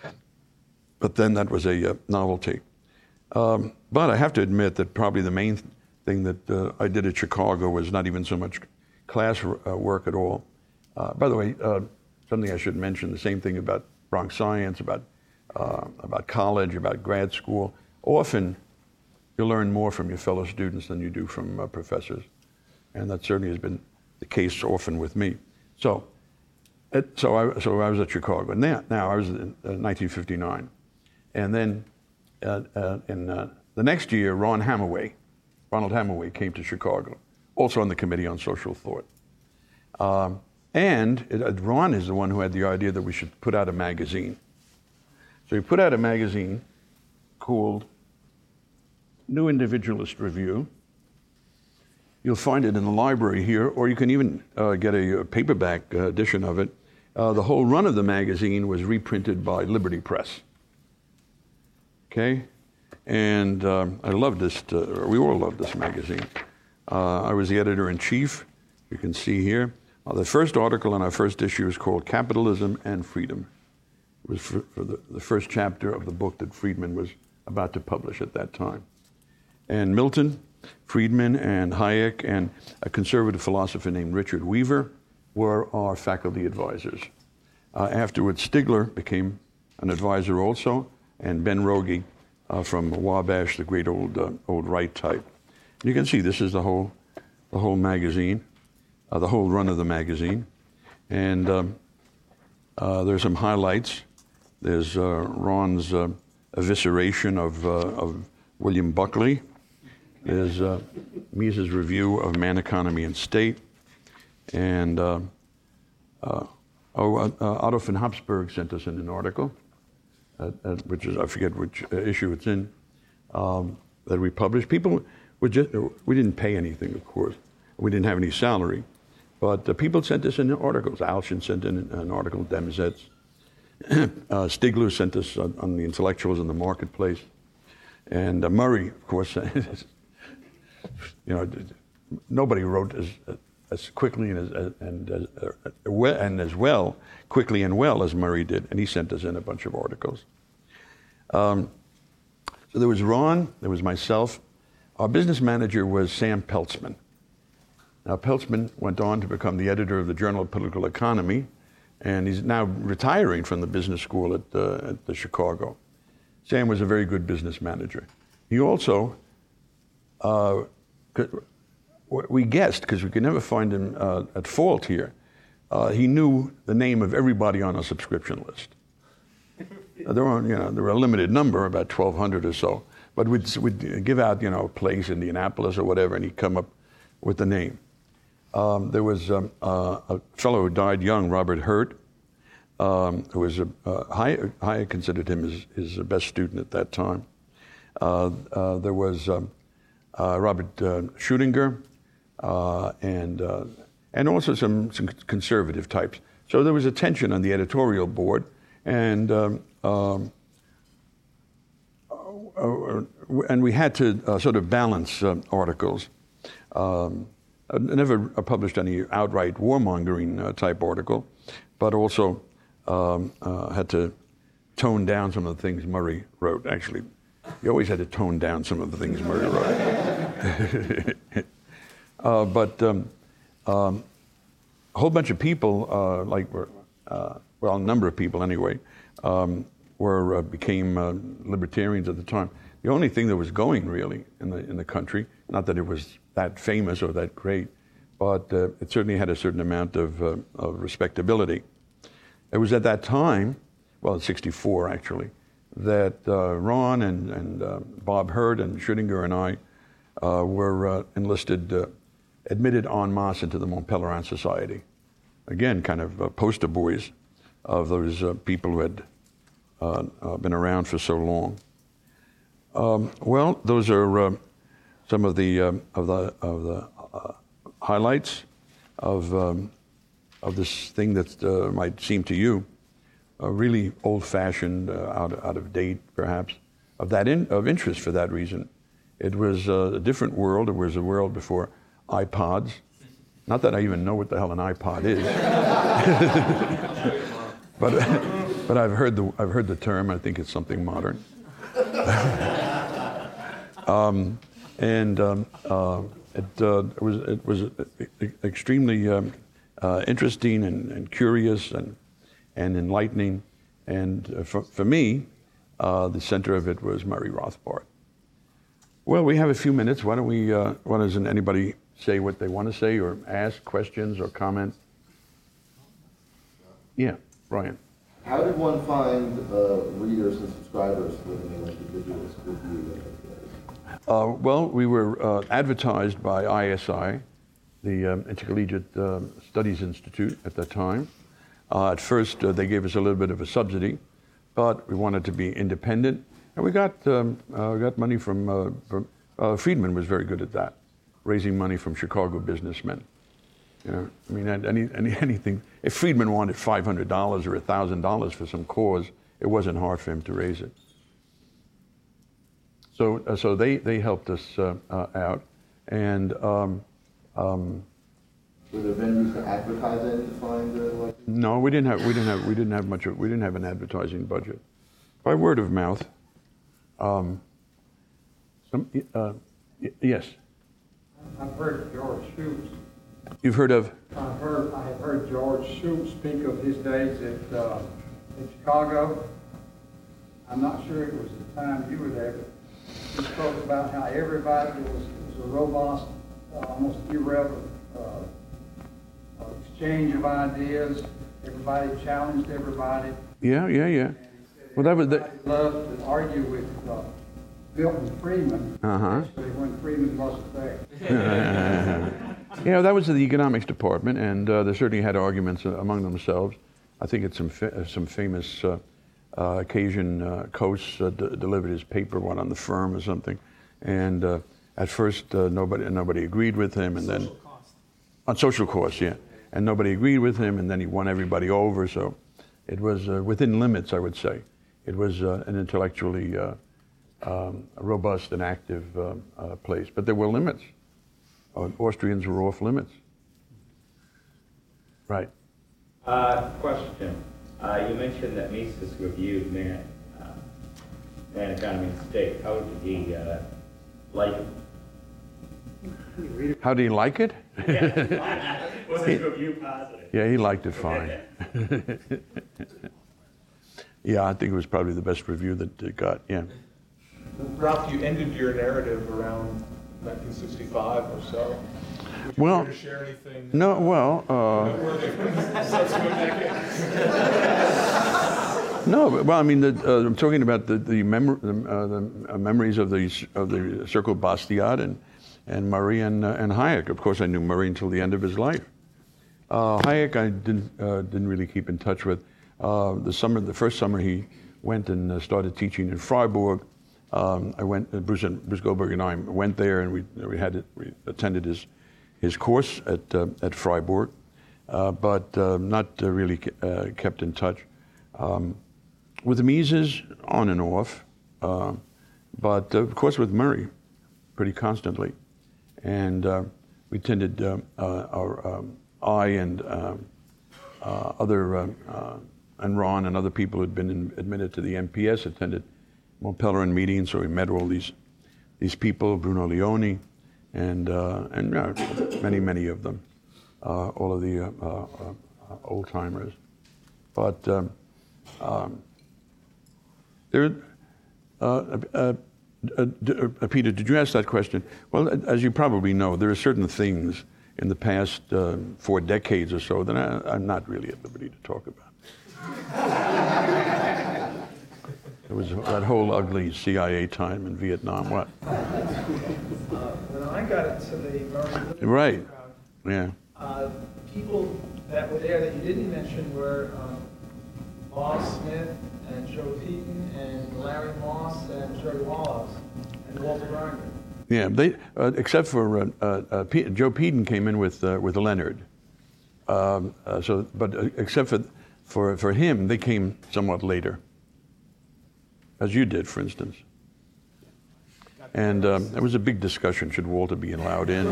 But then that was a uh, novelty. Um, but I have to admit that probably the main th- thing that uh, I did at Chicago was not even so much class r- uh, work at all. Uh, by the way, uh, something I should mention, the same thing about Bronx Science, about, uh, about college, about grad school. Often you learn more from your fellow students than you do from uh, professors. And that certainly has been the case often with me. So, It, so I so I was at Chicago. Now, now I was in uh, nineteen fifty-nine, and then uh, uh, in uh, the next year, Ron Hammerway, Ronald Hammerway came to Chicago, also on the Committee on Social Thought. Um, and it, uh, Ron is the one who had the idea that we should put out a magazine. So he put out a magazine called New Individualist Review. You'll find it in the library here, or you can even uh, get a, a paperback uh, edition of it. Uh, the whole run of the magazine was reprinted by Liberty Press. Okay? And um, I loved this, uh, we all loved this magazine. Uh, I was the editor-in-chief, you can see here. Uh, the first article in our first issue is called Capitalism and Freedom. It was for, for the, the first chapter of the book that Friedman was about to publish at that time. And Milton, Friedman, and Hayek, and a conservative philosopher named Richard Weaver were our faculty advisors. Uh, afterwards, Stigler became an advisor also, and Ben Rogie uh, from Wabash, the great old uh, old right type. You can see this is the whole the whole magazine, uh, the whole run of the magazine, and um, uh, there's some highlights. There's uh, Ron's uh, evisceration of uh, of William Buckley. There's uh, Mises' review of Man, Economy, and State. And uh, uh, oh, uh, uh, Otto von Habsburg sent us in an article, uh, uh, which is, I forget which uh, issue it's in, um, that we published. People were just, we didn't pay anything, of course. We didn't have any salary. But uh, people sent us in articles. Alshin sent in an article, Demsetz. uh, Stigler sent us on, on the intellectuals in the marketplace. And uh, Murray, of course, you know, nobody wrote as, as quickly and as, and, as, uh, well, and as well, quickly and well as Murray did. And he sent us in a bunch of articles. Um, so there was Ron, there was myself. Our business manager was Sam Peltzman. Now, Peltzman went on to become the editor of the Journal of Political Economy, and he's now retiring from the business school at, uh, at the Chicago. Sam was a very good business manager. He also, uh, we guessed, because we could never find him uh, at fault here, uh, he knew the name of everybody on our subscription list. Uh, there were, you know, there were a limited number, about twelve hundred or so, but we'd, we'd give out, you know, a place in Indianapolis or whatever, and he'd come up with the name. Um, there was um, uh, a fellow who died young, Robert Hurt, um, who was a uh, Hayek, Hayek considered him his, his best student at that time. Uh, uh, there was um, uh, Robert uh, Schudinger, uh, and uh, and also some, some conservative types. So there was a tension on the editorial board, and um, um, uh, and we had to uh, sort of balance uh, articles. Um, I never published any outright warmongering uh, type article, but also um, uh, had to tone down some of the things Murray wrote. Actually, you always had to tone down some of the things Murray wrote. uh, but um, um, a whole bunch of people, uh, like were, uh, well, a number of people anyway, um, were uh, became uh, libertarians at the time. The only thing that was going really in the in the country, not that it was that famous or that great, but uh, it certainly had a certain amount of, uh, of respectability. It was at that time, well, in sixty-four actually, that uh, Ron and, and uh, Bob Hurt and Schudinger and I uh, were uh, enlisted, uh, admitted en masse into the Mont Pelerin Society. Again, kind of uh, poster boys of those uh, people who had uh, uh, been around for so long. Um, well, those are uh, some of the um, of the of the uh, highlights of um, of this thing that uh, might seem to you uh, really old-fashioned, uh, out out of date, perhaps, of that in, of interest for that reason. It was uh, a different world. It was a world before iPods. Not that I even know what the hell an iPod is, but but I've heard the I've heard the term. I think it's something modern. um, And um, uh, it, uh, it was it was extremely um, uh, interesting and, and curious and and enlightening. And uh, for, for me, uh, the center of it was Murray Rothbard. Well, we have a few minutes. Why don't we? Uh, why doesn't anybody say what they want to say or ask questions or comment? Yeah, Brian. How did one find uh, readers and subscribers for the like you did with you? Uh, well, we were uh, advertised by I S I, the um, Intercollegiate uh, Studies Institute at that time. Uh, at first, uh, they gave us a little bit of a subsidy, but we wanted to be independent, and we got um, uh, we got money from, uh, from uh, Friedman was very good at that, raising money from Chicago businessmen. You know, I mean, any, any anything. If Friedman wanted five hundred dollars or a thousand dollars for some cause, it wasn't hard for him to raise it. So, uh, so they, they helped us uh, uh, out, and um, um, were there venues to advertise in to find uh, like? No, we didn't have we didn't have we didn't have much of, we didn't have an advertising budget. By word of mouth. Um, some uh, y- yes. I've heard George Shultz. You've heard of? I've heard I have heard George Shultz speak of his days at uh, in Chicago. I'm not sure it was the time you were there, but he spoke about how everybody was, was a robust, uh, almost irreverent uh, uh, exchange of ideas. Everybody challenged everybody. Yeah, yeah, yeah. And he said Well, that was the. everybody loved to argue with uh, Milton Friedman, Uh-huh. especially when Friedman wasn't there. Yeah, that was the economics department, and uh, they certainly had arguments uh, among themselves. I think it's some fa- some famous uh, uh, occasion. Uh, Coase uh, d- delivered his paper, one on the firm or something, and uh, at first uh, nobody nobody agreed with him, and social then cost. on social cost, yeah, and nobody agreed with him, and then he won everybody over. So It was uh, within limits, I would say. It was uh, an intellectually uh, um, robust and active uh, uh, place. But there were limits. Uh, Austrians were off limits. Right. Uh, question. Uh, you mentioned that Mises reviewed Man, uh, Man, Economy, and State. How did he uh, like it? How do you like it? Yeah. Was his review positive? Yeah, he liked it fine. Yeah, I think it was probably the best review that it got, yeah. Ralph, you ended your narrative around nineteen sixty-five or so. Would you Well, care to share anything? No, well, uh, noteworthy from the subsequent decades? no, but, well, I mean, the, uh, I'm talking about the the, mem- the, uh, the uh, memories of the of the Circle Bastiat and and Murray and uh, and Hayek. Of course, I knew Murray until the end of his life. Uh, Hayek, I didn't uh, didn't really keep in touch with. Uh, the summer, the first summer, he went and uh, started teaching in Freiburg. Um, I went. Uh, Bruce and Bruce Goldberg and I went there, and we we had it, we attended his his course at uh, at Freiburg, uh, but uh, not uh, really uh, kept in touch. Um, with Mises, on and off, uh, but uh, of course with Murray, pretty constantly, and uh, we attended uh, uh, our um, I and uh, uh, other uh, uh, and Ron and other people who'd been in, admitted to the M P S attended Mont Pelerin meetings, so we met all these these people, Bruno Leone, and uh, and uh, many many of them, uh, all of the uh, uh, uh, old timers, but. Um, um, there, uh, uh, uh, uh, Peter, did you ask that question? Well, as you probably know, there are certain things in the past uh, four decades or so that I, I'm not really at liberty to talk about. There was that whole ugly C I A time in Vietnam. What? When I got into the Murray Right. crowd, Yeah. uh, people that were there that you didn't mention were um, Bob Smith and Joe Peyton and Larry Moss and Jerry Wallace and Walter Grinder. Yeah. They, uh, except for uh, uh, uh, P- Joe Peden came in with uh, with Leonard. Um, uh, so, but uh, except for for for him, they came somewhat later, as you did, for instance. And um, there was a big discussion: should Walter be allowed in?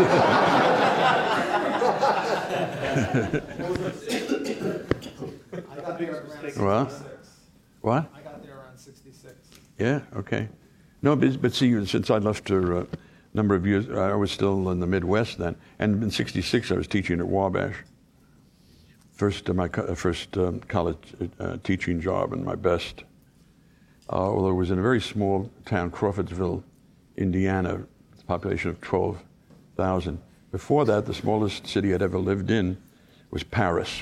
I got there around Well? sixty-six. What? I got there around sixty-six. Yeah. Okay. No, but, but see, since I left her a number of years, I was still in the Midwest then, and in sixty-six I was teaching at Wabash. First, uh, my co- first um, college uh, teaching job and my best. Uh, although it was in a very small town, Crawfordsville, Indiana, with a population of twelve thousand. Before that, the smallest city I'd ever lived in was Paris,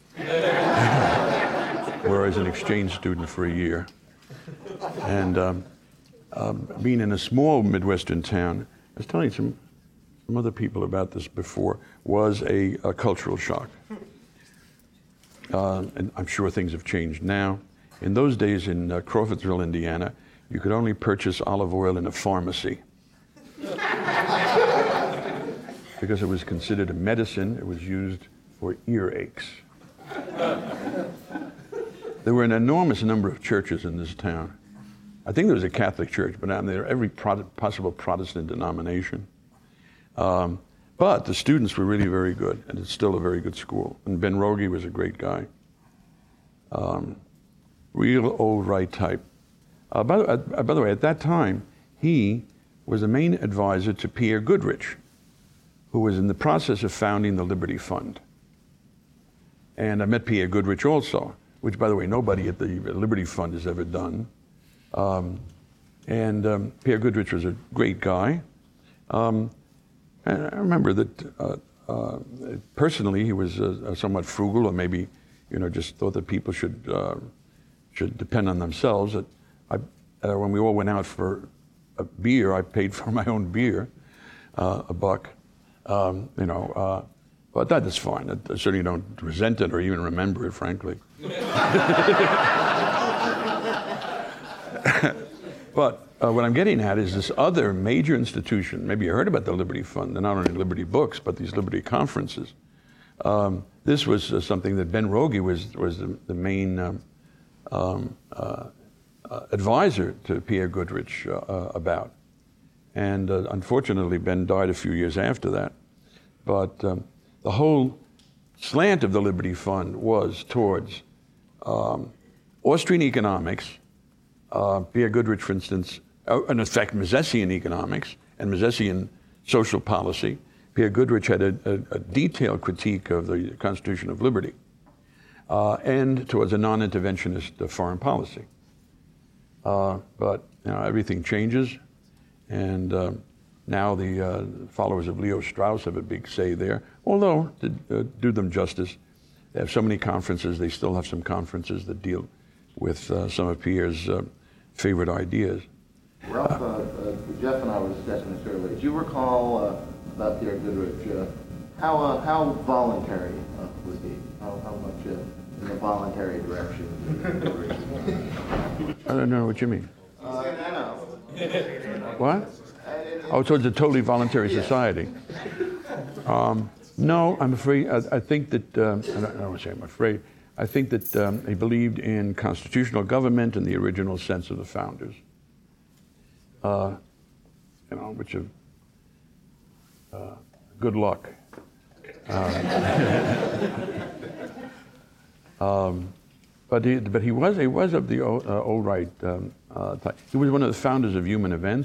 where I was an exchange student for a year. And um, um, being in a small Midwestern town, I was telling some, some other people about this before, was a, a cultural shock. Uh, and I'm sure things have changed now. In those days in uh, Crawfordsville, Indiana, you could only purchase olive oil in a pharmacy. Because it was considered a medicine, it was used for earaches. There were an enormous number of churches in this town. I think there was a Catholic church, but I'm there every pro- possible Protestant denomination. Um, but the students were really very good, and it's still a very good school. And Ben Rogie was a great guy. Um, real old right type. Uh, by, the, uh, by the way, at that time, he was the main advisor to Pierre Goodrich, who was in the process of founding the Liberty Fund. And I met Pierre Goodrich also, which, by the way, nobody at the Liberty Fund has ever done. Um, and um, Pierre Goodrich was a great guy. Um, and I remember that uh, uh, personally he was uh, somewhat frugal, or maybe, you know, just thought that people should uh, should depend on themselves. That I, uh, when we all went out for a beer, I paid for my own beer, uh, a buck. Um, you know, uh, but that is fine. I, I certainly don't resent it or even remember it, frankly. But uh, what I'm getting at is this other major institution. Maybe you heard about the Liberty Fund. They're not only Liberty Books, but these Liberty conferences. Um, this was uh, something that Ben Rogie was, was the, the main um, um, uh, uh, advisor to Pierre Goodrich uh, uh, about. And uh, unfortunately, Ben died a few years after that. But um, the whole slant of the Liberty Fund was towards um, Austrian economics, uh, Pierre Goodrich, for instance, uh, and in fact, Misesian economics and Misesian social policy. Pierre Goodrich had a, a, a detailed critique of the Constitution of Liberty, uh, and towards a non-interventionist uh, foreign policy. Uh, but you know, everything changes, and uh, now the uh, followers of Leo Strauss have a big say there. Although, to uh, do them justice, they have so many conferences, they still have some conferences that deal with uh, some of Pierre's uh, favorite ideas. Ralph, uh, uh, Jeff and I were discussing this earlier. Do you recall uh, about Pierre Goodrich, uh, how uh, how voluntary uh, was he? How, how much uh, in the voluntary direction? I don't know what you mean. Uh, I know. What? Oh, towards a totally voluntary society. Um, no, I'm afraid, I, I think that, um, I don't, I don't want to say I'm afraid, I think that um, he believed in constitutional government in the original sense of the founders. Uh, you know, which of uh, good luck. Um, um, but he, but he was he was of the old, uh, old right um, uh, type. He was one of the founders of Human Events.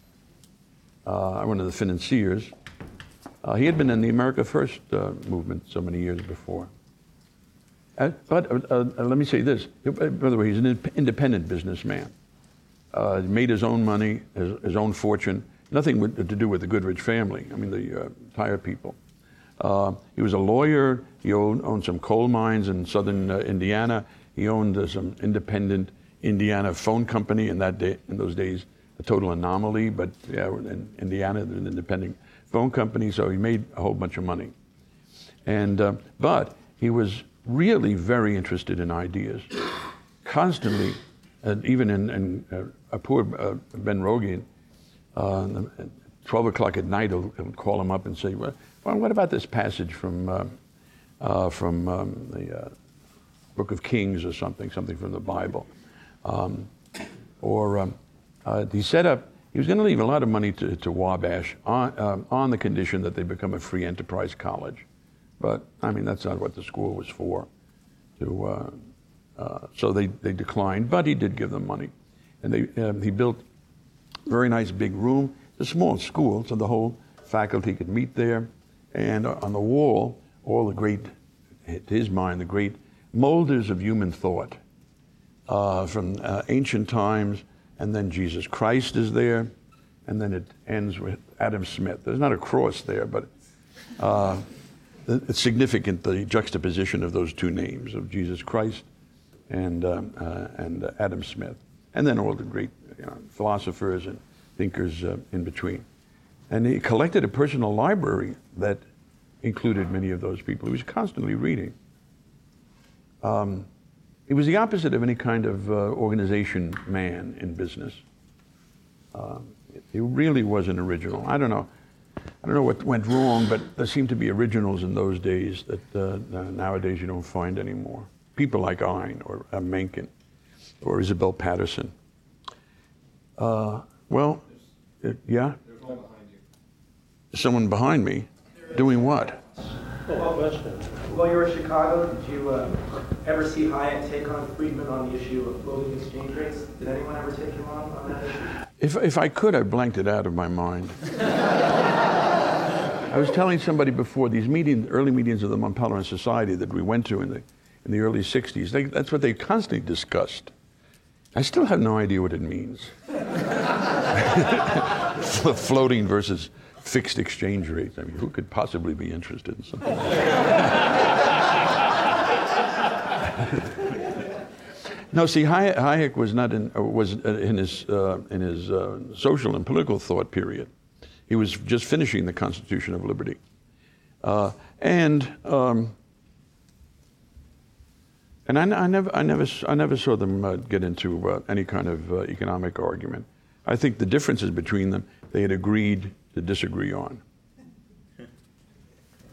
Uh, one of the financiers. Uh, he had been in the America First uh, movement so many years before. Uh, but uh, uh, let me say this. By the way, he's an independent businessman. Uh, he made his own money, his, his own fortune. Nothing with, to do with the Goodrich family. I mean, the uh, Tire people. Uh, he was a lawyer. He owned, owned some coal mines in southern uh, Indiana. He owned uh, some independent Indiana phone company in that day. In those days, a total anomaly. But yeah, in Indiana, an independent phone company. So he made a whole bunch of money. And uh, but he was really very interested in ideas, constantly. And even in, in uh, a poor uh, Ben Rogie, uh, at twelve o'clock at night, he'll, he'll call him up and say, well, well what about this passage from uh, uh, from um, the uh, Book of Kings or something, something from the Bible? Um, or um, uh, he set up, he was going to leave a lot of money to, to Wabash on, uh, on the condition that they become a free enterprise college. But, I mean, that's not what the school was for, to... Uh, Uh, so they, they declined, but he did give them money. And they, um, he built a very nice big room. It's a small school, so the whole faculty could meet there. And uh, on the wall, all the great, to his mind, the great molders of human thought uh, from uh, ancient times. And then Jesus Christ is there. And then it ends with Adam Smith. There's not a cross there, but uh, it's significant, the juxtaposition of those two names, of Jesus Christ and um, uh, and uh, Adam Smith, and then all the great you know, philosophers and thinkers uh, in between. And he collected a personal library that included many of those people. He was constantly reading. Um, he was the opposite of any kind of uh, organization man in business. Um, he really was an original. I don't know. I don't know what went wrong, but there seemed to be originals in those days that uh, nowadays you don't find anymore. People like Ein or uh, Mencken or Isabel Patterson. Uh, well, uh, yeah? There's one behind you. Someone behind me? Doing what? While you were in Chicago, did you uh, ever see Hayek take on Friedman on the issue of floating exchange rates? Did anyone ever take him on on that issue? If, if I could, I blanked it out of my mind. I was telling somebody before, these meetings, early meetings of the Montpelier Society that we went to in the in the early sixties, they, that's what they constantly discussed. I still have no idea what it means. Floating versus fixed exchange rates. I mean, who could possibly be interested in something like that? No, see, Hayek, Hayek was not in, was in his, uh, in his uh, social and political thought period. He was just finishing the Constitution of Liberty. Uh, and... Um, And I, I never, I never, I never saw them uh, get into uh, any kind of uh, economic argument. I think the differences between them, they had agreed to disagree on.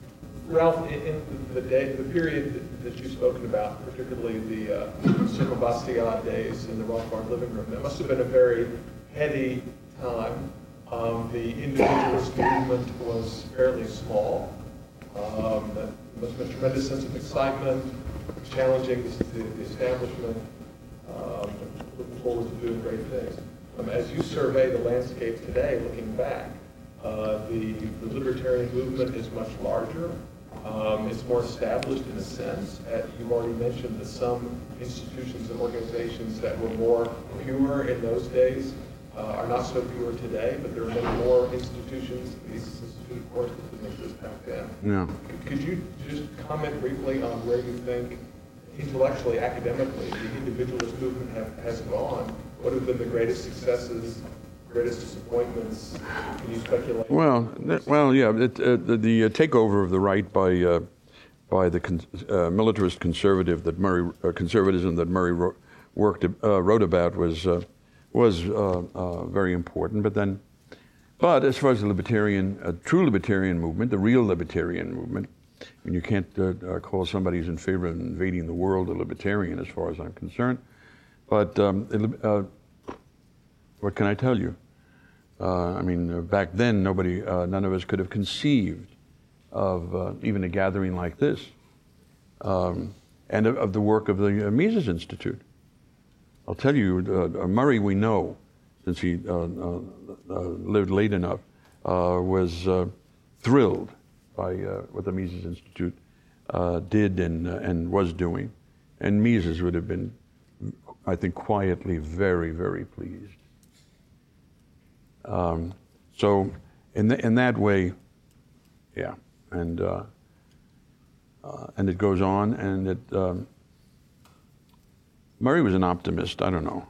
Ralph, in, in the day, the period that, that you've spoken about, particularly the uh, Circle Bastiat days in the Rothbard living room, that must have been a very heady time. Um, the individualist movement was fairly small. Um, that must have been a tremendous sense of excitement, challenging the, the establishment, um, looking forward to doing great things. Um, as you survey the landscape today, looking back, uh, the, the libertarian movement is much larger. Um, it's more established in a sense. Uh, you already mentioned that some institutions and organizations that were more pure in those days uh, are not so pure today, but there are many more institutions, the Mises Institute, of course, that didn't exist back then. Yeah. Could you just comment briefly on where you think, intellectually, academically, the individualist movement have, has gone? What have been the greatest successes, greatest disappointments? Can you speculate? Well, that, well, yeah. It, uh, the the uh, takeover of the right by uh, by the con- uh, militarist conservative that Murray uh, conservatism that Murray wrote, worked uh, wrote about was uh, was uh, uh, very important. But then, but as far as the libertarian, uh, true libertarian movement, the real libertarian movement, I mean, you can't uh, uh, call somebody who's in favor of invading the world a libertarian, as far as I'm concerned. But um, it, uh, what can I tell you? Uh, I mean, uh, back then, nobody, uh, none of us could have conceived of uh, even a gathering like this, um, and of, of the work of the uh, Mises Institute. I'll tell you, uh, Murray, we know, since he uh, uh, uh, lived late enough, uh, was uh, thrilled by uh, what the Mises Institute uh, did and uh, and was doing, and Mises would have been, I think, quietly very, very pleased. Um, so, in the, in that way, yeah, and uh, uh, and it goes on, and it. Um, Murray was an optimist. I don't know.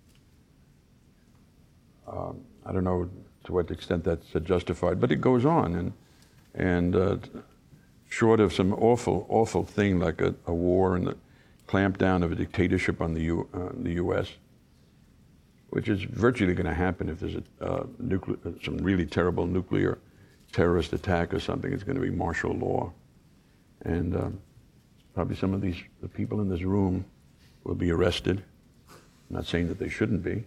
Um, I don't know to what extent that's uh, justified, but it goes on, and and uh, short of some awful, awful thing like a, a war and the clampdown of a dictatorship on the U, uh, the U S, which is virtually going to happen if there's a uh, nuclear, some really terrible nuclear terrorist attack or something. It's going to be martial law, and uh, probably some of these the people in this room will be arrested. I'm not saying that they shouldn't be.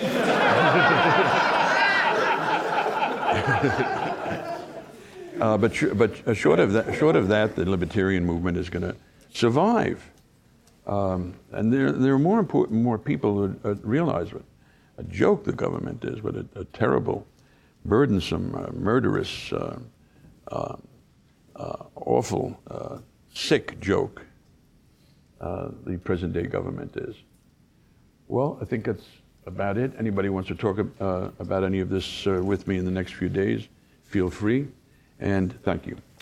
uh, but sh- but uh, short of that, short of that, the libertarian movement is going to survive. Um, and there there are more important, more people who uh, realize what a joke the government is, what a, a terrible, burdensome, uh, murderous, uh, uh, uh, awful, uh, sick joke uh, the present-day government is. Well, I think that's about it. Anybody wants to talk uh, about any of this uh, with me in the next few days, feel free, and thank you.